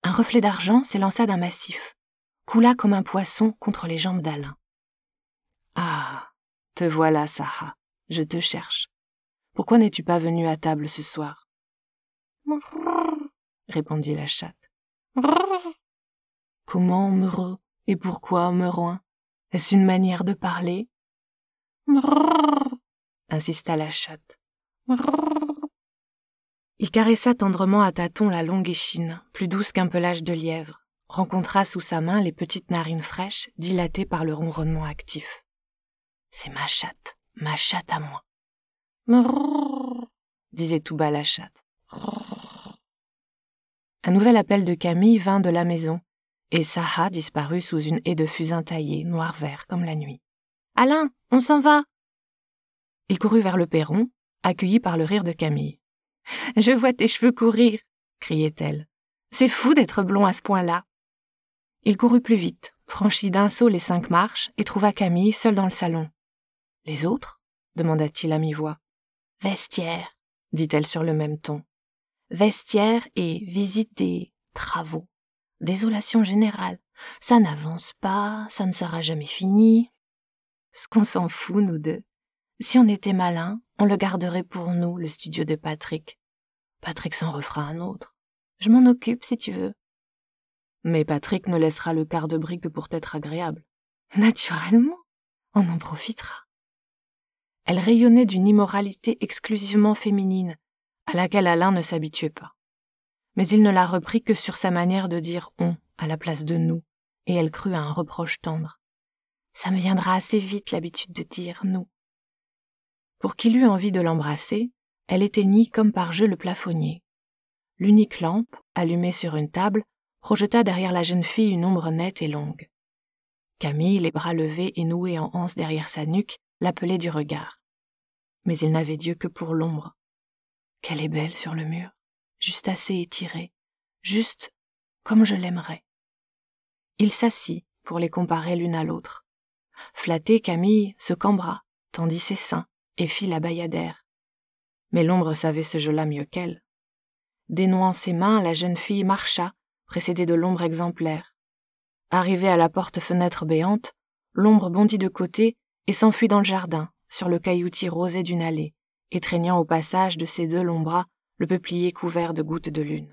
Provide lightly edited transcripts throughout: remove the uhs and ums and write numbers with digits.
Un reflet d'argent s'élança d'un massif, coula comme un poisson contre les jambes d'Alain. « Ah, te voilà, Saha, je te cherche. Pourquoi n'es-tu pas venue à table ce soir ?» répondit la chatte. « Comment, meureux, et pourquoi, meuroin? Est-ce une manière de parler ?» insista la chatte. Il caressa tendrement à tâtons la longue échine, plus douce qu'un pelage de lièvre, rencontra sous sa main les petites narines fraîches, dilatées par le ronronnement actif. « C'est ma chatte à moi. » disait tout bas la chatte. Un nouvel appel de Camille vint de la maison, et Saha disparut sous une haie de fusain taillé, noir-vert comme la nuit. « Alain, on s'en va !» Il courut vers le perron, accueilli par le rire de Camille. « Je vois tes cheveux courir !» criait-elle. « C'est fou d'être blond à ce point-là !» Il courut plus vite, franchit d'un saut les 5 marches et trouva Camille seule dans le salon. « Les autres ?» demanda-t-il à mi-voix. « Vestiaire !» dit-elle sur le même ton. « Vestiaire et visite des travaux. Désolation générale. Ça n'avance pas, ça ne sera jamais fini. Ce qu'on s'en fout, nous deux. Si on était malin, on le garderait pour nous, le studio de Patrick. Patrick s'en refera un autre. Je m'en occupe, si tu veux. » Mais Patrick ne laissera le quart de brie que pour t'être agréable. Naturellement, on en profitera. Elle rayonnait d'une immoralité exclusivement féminine, à laquelle Alain ne s'habituait pas. Mais il ne la reprit que sur sa manière de dire « on » à la place de « nous », et elle crut à un reproche tendre. « Ça me viendra assez vite l'habitude de dire « nous ». Pour qu'il eût envie de l'embrasser, elle éteignit comme par jeu le plafonnier. L'unique lampe, allumée sur une table, projeta derrière la jeune fille une ombre nette et longue. Camille, les bras levés et noués en anse derrière sa nuque, l'appelait du regard. Mais il n'avait d'yeux que pour l'ombre. Qu'elle est belle sur le mur, juste assez étirée, juste comme je l'aimerais. Il s'assit pour les comparer l'une à l'autre. Flattée, Camille se cambra, tendit ses seins et fit la bayadère. Mais l'ombre savait ce jeu-là mieux qu'elle. Dénouant ses mains, la jeune fille marcha, précédée de l'ombre exemplaire. Arrivée à la porte-fenêtre béante, l'ombre bondit de côté et s'enfuit dans le jardin, sur le cailloutis rosé d'une allée, étreignant au passage de ses 2 longs bras le peuplier couvert de gouttes de lune.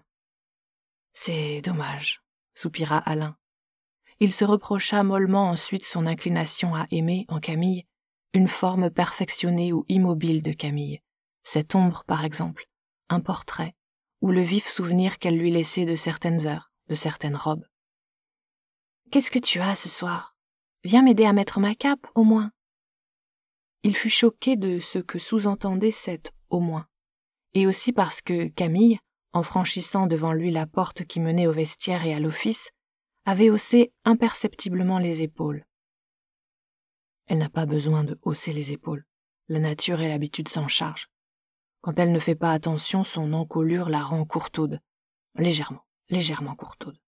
« C'est dommage, » soupira Alain. Il se reprocha mollement ensuite son inclination à aimer, en Camille, une forme perfectionnée ou immobile de Camille, cette ombre par exemple, un portrait, ou le vif souvenir qu'elle lui laissait de certaines heures, de certaines robes. « Qu'est-ce que tu as ce soir ? Viens m'aider à mettre ma cape, au moins. » Il fut choqué de ce que sous-entendait cet « au moins », et aussi parce que Camille, en franchissant devant lui la porte qui menait au vestiaire et à l'office, avait haussé imperceptiblement les épaules. Elle n'a pas besoin de hausser les épaules. La nature et l'habitude s'en chargent. Quand elle ne fait pas attention, son encolure la rend courtaude. Légèrement courtaude.